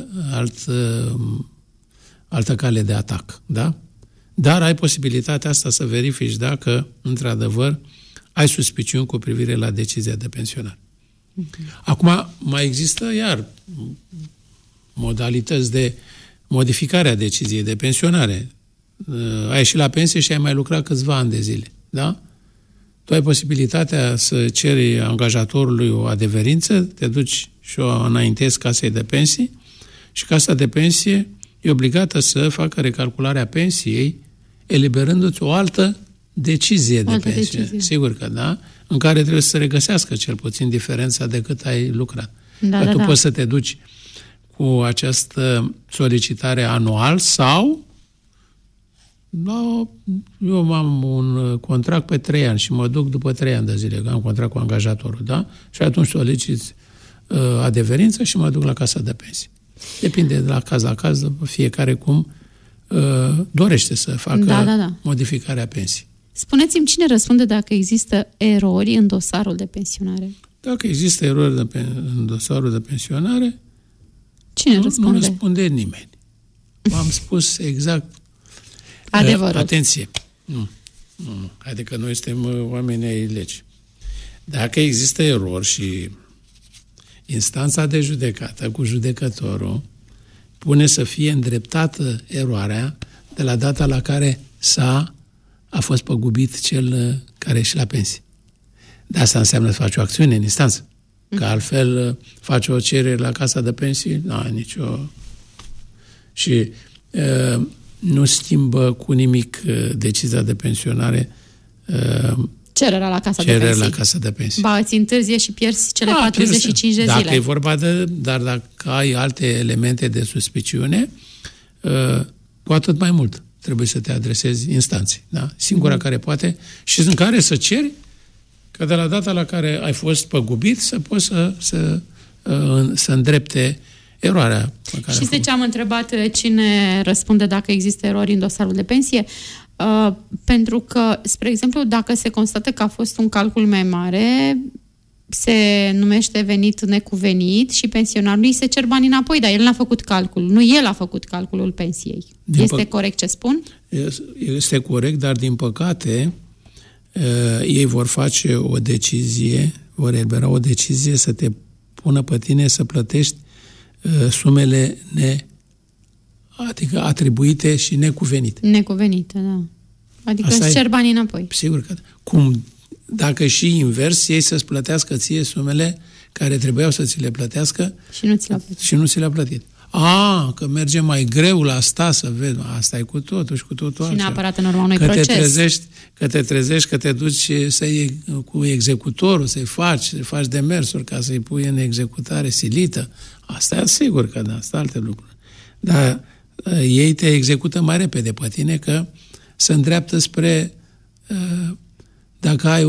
altă cale de atac, da? Dar ai posibilitatea asta să verifici dacă, într-adevăr, ai suspiciuni cu privire la decizia de pensionare. Acum, mai există, iar, modalități de modificare a deciziei de pensionare. Ai ieșit la pensie și ai mai lucrat câțiva ani de zile, da? Tu ai posibilitatea să ceri angajatorului o adeverință, te duci și o înaintezi Casei de Pensii și Casa de Pensie e obligată să facă recalcularea pensiei, eliberându-ți o altă decizie de pensie. Sigur că da, în care trebuie să se regăsească cel puțin diferența de cât ai lucrat. Că tu poți să te duci cu această solicitare anual sau eu am un contract pe 3 ani și mă duc după 3 ani de zile, că am contract cu angajatorul, da? Și atunci solicit adeverință și mă duc la Casa de Pensii. Depinde de la caz, fiecare cum dorește să facă modificarea pensiei. Spuneți-mi, cine răspunde dacă există erori în dosarul de pensionare? Dacă există erori în dosarul de pensionare, cine răspunde? Nu răspunde nimeni. V-am spus exact adevărul. Atenție. Nu. Haide că noi suntem oameni ai legii. Dacă există erori și instanța de judecată cu judecătorul pune să fie îndreptată eroarea de la data la care a fost păgubit cel care și la pensie. De asta înseamnă să faci o acțiune în instanță. Că altfel faci o cerere la Casa de Pensii, nicio... Și nu schimbă cu nimic decizia de pensionare. Cererea la Casa de Pensii. Ba, îți întârzie și pierzi cele 45 de zile. Dacă e vorba dar dacă ai alte elemente de suspiciune, cu atât mai mult trebuie să te adresezi instanței. Da? Singura care poate și în care să ceri că de la data la care ai fost păgubit să poți să îndrepte eroarea. Și de ce am întrebat cine răspunde dacă există erori în dosarul de pensie? Pentru că, spre exemplu, dacă se constată că a fost un calcul mai mare, se numește venit necuvenit și pensionarului se cer bani înapoi, dar el n-a făcut calcul. Nu el a făcut calculul pensiei. Este corect ce spun? Este corect, dar din păcate ei vor face o decizie, vor elibera o decizie să te pună pe tine să plătești sumele adică atribuite și necuvenite. Necuvenite, da. Adică îți cer banii înapoi. Sigur că dacă și invers, ei să-ți plătească ție sumele care trebuiau să ți le plătească și nu ți le-a plătit. Că merge mai greu la asta să vezi. Asta e cu totul și cu totul altceva. Și neapărat în urma unui proces. Că te trezești, că te duci cu executorul, să-i faci demersuri ca să-i pui în executare silită. Asta e sigur că da, asta alte lucruri. Dar ei te execută mai repede pe tine că se îndreaptă spre dacă ai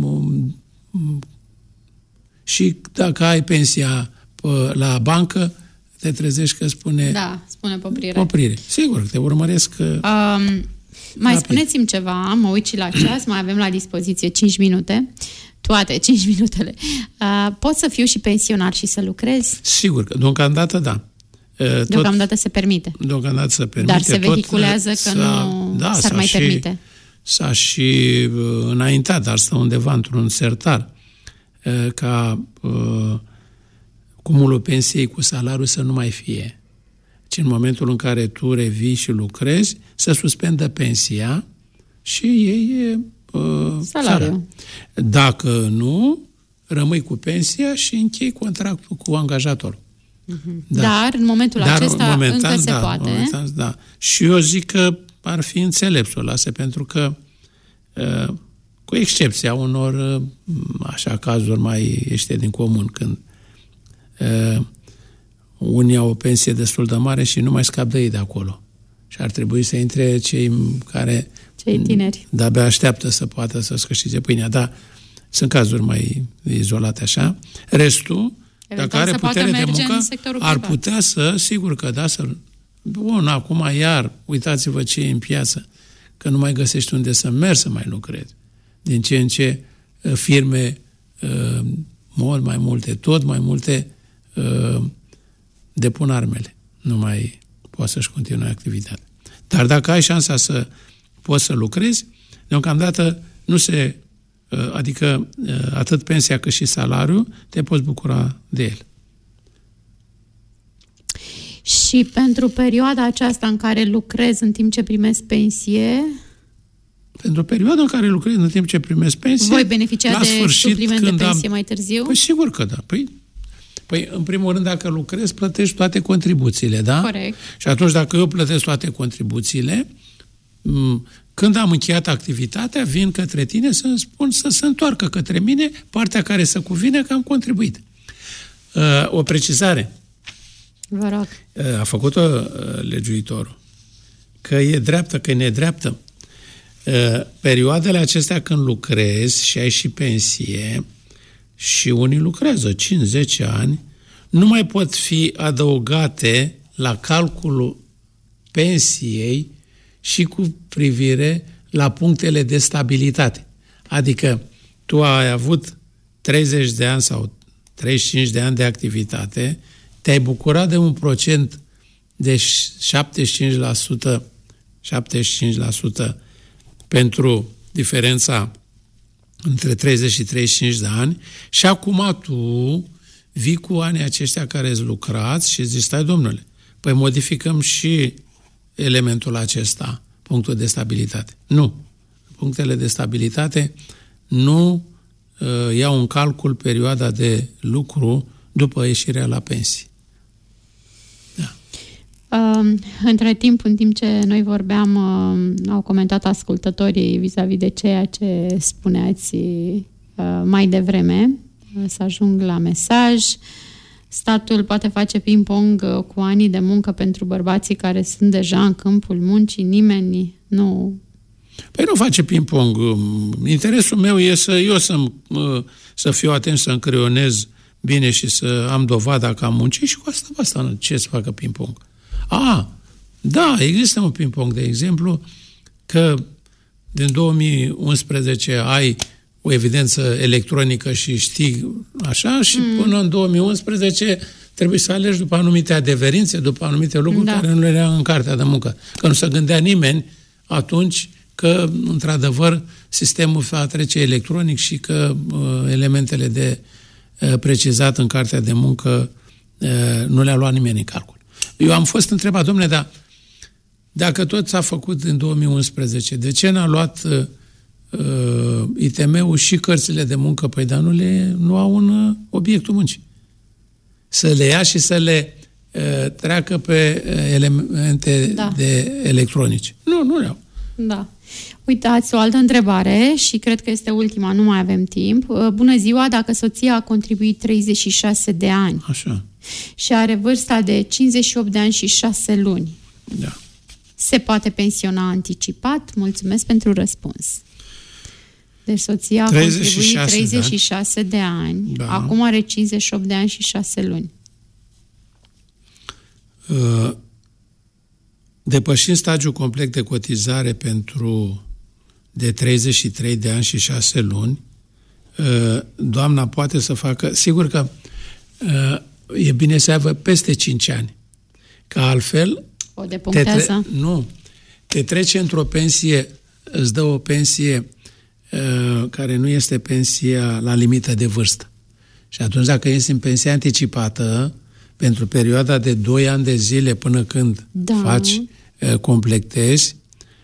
și dacă ai pensia la bancă, te trezești că spune poprire. Sigur, te urmăresc Mai spuneți-mi ceva, mă uit și la ceas, mai avem la dispoziție 5 minute, toate 5 minutele. Pot să fiu și pensionar și să lucrez? Sigur că, deocamdată, da. Deocamdată se permite. Deocamdată se permite. Dar se vehiculează că nu s-ar mai permite. S-a și înaintat, dar stă undeva într-un sertar, ca cumulul pensiei cu salariul să nu mai fie. Ci în momentul în care tu revii și lucrezi, să suspendă pensia și iei salariul. Dacă nu, rămâi cu pensia și închei contractul cu angajatorul. Da. Dar în momentul acesta momentan, încă se poate. Momentan, da. Și eu zic că ar fi înțelept să o lase, pentru că cu excepția unor așa cazuri mai ieșite din comun, când unii au o pensie destul de mare și nu mai scap de ei de acolo. Și ar trebui să intre cei tineri. De-abia așteaptă să poată să-și câștige pâinea. Da, sunt cazuri mai izolate așa. Restul, dacă are putere de muncă, ar putea să, sigur că da, să... Bun, acum iar, uitați-vă ce e în piață, că nu mai găsești unde să mergi să mai lucrezi. Din ce în ce firme mult mai multe, tot mai multe depun armele. Nu mai poți să-și continue activitatea. Dar dacă ai șansa să poți să lucrezi, deocamdată nu se... adică atât pensia cât și salariul, te poți bucura de el. Și pentru perioada aceasta în care lucrez în timp ce primesc pensie... Pentru perioada în care lucrez în timp ce primesc pensie... Voi beneficia de supliment de pensie mai târziu? Păi sigur că da. Păi, în primul rând, dacă lucrezi, plătești toate contribuțiile, da? Corect. Și atunci, dacă eu plătesc toate contribuțiile, când am încheiat activitatea, vin către tine să spun să se întoarcă către mine partea care se cuvine că am contribuit. O precizare. Vă rog. A făcut-o legiuitorul. Că e dreaptă, că e nedreaptă. Perioadele acestea când lucrezi și ai și pensie, și unii lucrează 5-10 ani, nu mai pot fi adăugate la calculul pensiei și cu privire la punctele de stabilitate. Adică tu ai avut 30 de ani sau 35 de ani de activitate, te-ai bucurat de un procent de 75% pentru diferența între 30 și 35 de ani și acum tu vii cu anii aceștia care îți lucrați și zici, stai domnule, păi modificăm și elementul acesta, punctul de stabilitate. Nu. Punctele de stabilitate nu iau în calcul perioada de lucru după ieșirea la pensie. Da. Între timp, în timp ce noi vorbeam, au comentat ascultătorii vis-a-vis de ceea ce spuneați mai devreme. Să ajung la mesaj. Statul poate face ping-pong cu anii de muncă pentru bărbații care sunt deja în câmpul muncii? Nimeni nu... Păi nu face ping-pong. Interesul meu e să fiu atent, să încreionez bine și să am dovada că am muncit și cu asta ce să facă ping-pong. Da, există un ping-pong, de exemplu, că din 2011 ai o evidență electronică și știi așa și până în 2011 trebuie să alegi după anumite adeverințe, după anumite lucruri care nu le era în cartea de muncă. Că nu se gândea nimeni atunci că, într-adevăr, sistemul va trece electronic și că elementele de precizat în cartea de muncă nu le-a luat nimeni în calcul. Eu am fost întrebat, dom'le, dar dacă tot s-a făcut în 2011, de ce n-a luat ITM-ul și cărțile de muncă? Păi, dar nu au un obiectul muncii. Să le ia și să le treacă pe elemente de electronice. Nu le au. Da. Uitați, o altă întrebare și cred că este ultima, nu mai avem timp. Bună ziua, dacă soția a contribuit 36 de ani și are vârsta de 58 de ani și 6 luni, se poate pensiona anticipat? Mulțumesc pentru răspuns. Deci soția a contribuit 36 de ani, acum are 58 de ani și 6 luni. depășind stagiul complet de cotizare de 33 de ani și 6 luni, doamna poate să facă, sigur că e bine să aibă peste 5 ani, că altfel o depunctează. Te trece într-o pensie, îți dă o pensie care nu este pensia la limită de vârstă. Și atunci dacă ești în pensie anticipată, pentru perioada de 2 ani de zile până când completezi,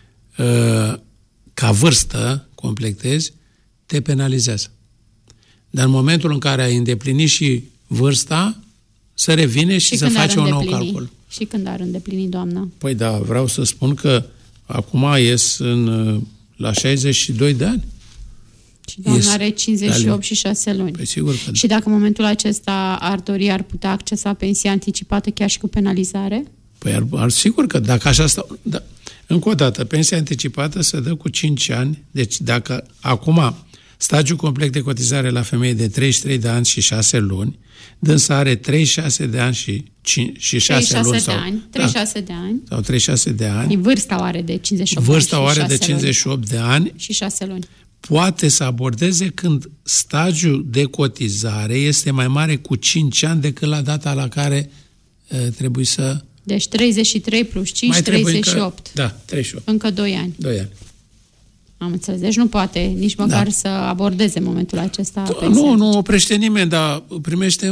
ca vârstă completezi, te penalizează. Dar în momentul în care ai îndeplinit și vârsta, se revine și se face un nou calcul. Și când ar îndeplini, doamna? Păi da, vreau să spun că acum ies la 62 de ani. Și doamna are 58 și 6 luni. Păi sigur că și dacă în momentul acesta ar dori, ar putea accesa pensia anticipată chiar și cu penalizare? Păi ar sigur că dacă așa stau... Da. Încă o dată, pensia anticipată se dă cu 5 ani. Deci dacă acum stagiul complet de cotizare la femeie de 33 de ani și 6 luni, dânsa are 36 de ani și 6 luni. 36 de ani. Sau 36 de ani. Vârsta o are de 58 Vârsta o are de 58 de ani. Și 6 luni. Poate să abordeze când stagiul de cotizare este mai mare cu 5 ani decât la data la care trebuie să... Deci 33 plus 5, 38. Da, 38. Încă 2 ani. 2 ani. Am înțeles. Deci nu poate nici măcar să abordeze momentul acesta. Nu oprește nimeni, dar primește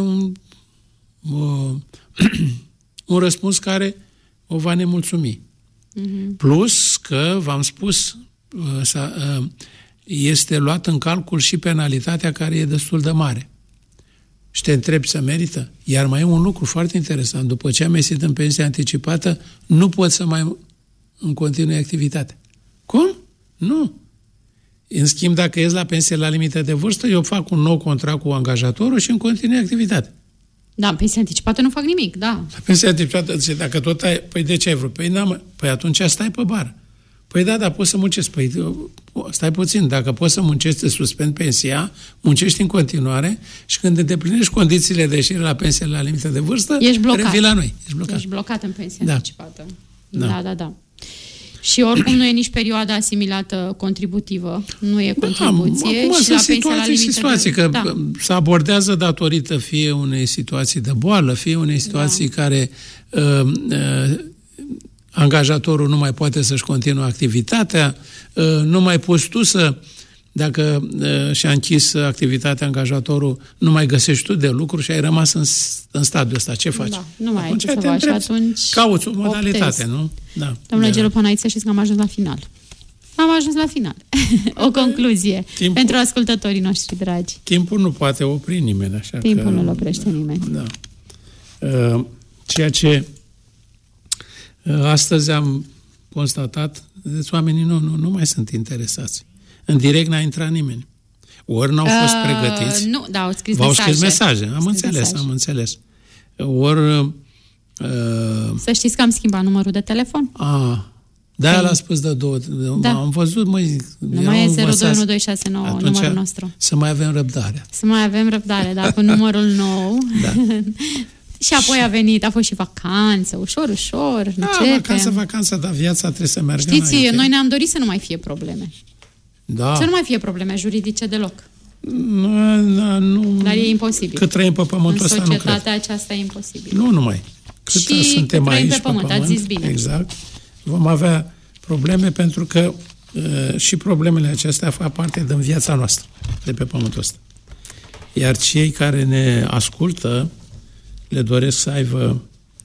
un răspuns care o va nemulțumi. Plus că, v-am spus, este luat în calcul și penalitatea care e destul de mare. Și te întrebi, să merită? Iar mai e un lucru foarte interesant. După ce am ieșit în pensie anticipată, nu pot să mai îmi continui activitatea. Cum? Nu. În schimb, dacă ies la pensie la limită de vârstă, eu fac un nou contract cu angajatorul și îmi continui activitatea. Da, în pensie anticipată nu fac nimic, da. La pensie anticipată, dacă tot ai... Păi de ce ai vrut? Păi atunci stai pe bară. Păi da, dar poți să muncești. Păi stai puțin, dacă poți să muncești, te suspend pensia, muncești în continuare și când îndeplinești condițiile de ieșire la pensie la limită de vârstă, revii la noi. Ești blocat în pensie anticipată. Da. Și oricum nu e nici perioada asimilată contributivă, nu e contribuție. Acum și la situații, că se abordează datorită fie unei situații de boală, fie unei situații care angajatorul nu mai poate să-și continue activitatea, nu mai poți tu să, dacă și-a închis activitatea angajatorul, nu mai găsești tu de lucru și ai rămas în stadiul ăsta. Ce faci? Nu mai ai ce să faci, atunci cauți o modalitate, nu? Da. Domnule Gelopanaite, să știți că am ajuns la final. O concluzie pentru ascultătorii noștri dragi. Timpul nu poate opri nimeni, așa. Timpul nu-l oprește nimeni. Da. Ceea ce astăzi am constatat, deci oamenii nu mai sunt interesați. În direct n-a intrat nimeni. Ori n-au fost pregătiți. Nu, da, au scris mesaje. Au scris mesaje, am înțeles. Ori... Să știți că am schimbat numărul de telefon. Da, l-a spus de 2. Da. Am văzut, nu mai e 021269 numărul nostru. Să mai avem răbdare. Da, cu numărul nou. Da. Și apoi a fost și vacanță, ușor, vacanță, dar viața trebuie să meargă înainte. Știți, noi ne-am dorit să nu mai fie probleme. Da. Să nu mai fie probleme juridice deloc. Nu. Dar e imposibil. Cât trăim pe pământul ăsta, nu cred. În societatea aceasta e imposibil. Nu numai. Cât suntem aici pe pământ, ați zis bine. Exact. Vom avea probleme pentru că și problemele acestea fac parte din viața noastră, de pe pământul ăsta. Iar cei care ne ascultă le doresc să aibă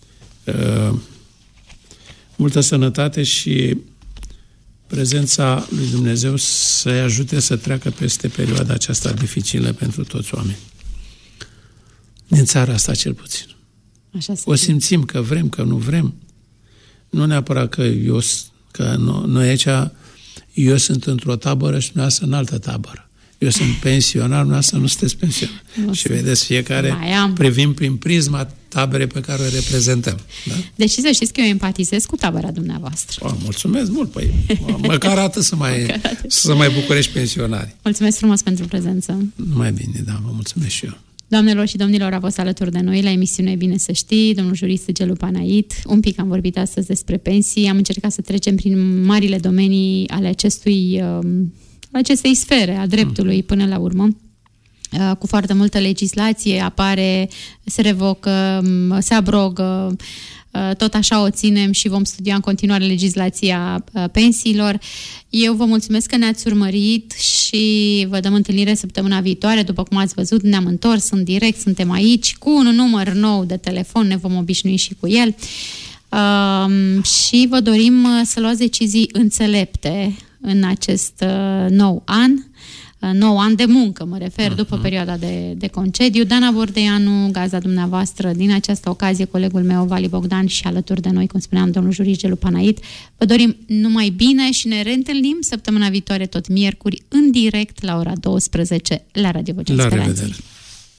multă sănătate și prezența lui Dumnezeu să-i ajute să treacă peste perioada aceasta dificilă pentru toți oamenii. Din țara asta cel puțin. Așa o simțim că vrem, că nu vrem. Nu neapărat că noi aici, eu sunt într-o tabără și dumneavoastră în altă tabără. Eu sunt pensionar, dumneavoastră nu sunteți pensionar. Și vedeți, fiecare privim prin prisma taberei pe care o reprezentăm. Da? Deci să știți că eu empatizez cu tabăra dumneavoastră. Mulțumesc mult, măcar atât să mai bucurești pensionarii. Mulțumesc frumos pentru prezență. Mai bine, da, vă mulțumesc și eu. Doamnelor și domnilor, a fost alături de noi la emisiune Bine să știi, domnul jurist Gelu Panait. Un pic am vorbit astăzi despre pensii, am încercat să trecem prin marile domenii ale acestei sfere a dreptului până la urmă. Cu foarte multă legislație apare, se revocă, se abrogă, tot așa o ținem și vom studia în continuare legislația pensiilor. Eu vă mulțumesc că ne-ați urmărit și vă dăm întâlnire săptămâna viitoare. După cum ați văzut, ne-am întors în direct, suntem aici cu un număr nou de telefon, ne vom obișnui și cu el. Și vă dorim să luați decizii înțelepte în acest nou an. 9 ani de muncă, mă refer, după perioada de concediu. Dana Bordeanu, gazda dumneavoastră, din această ocazie, colegul meu, Vali Bogdan, și alături de noi, cum spuneam, domnul jurist Gelu Panait. Vă dorim numai bine și ne reîntâlnim săptămâna viitoare, tot miercuri, în direct, la ora 12, la Radio Vocea Speranței.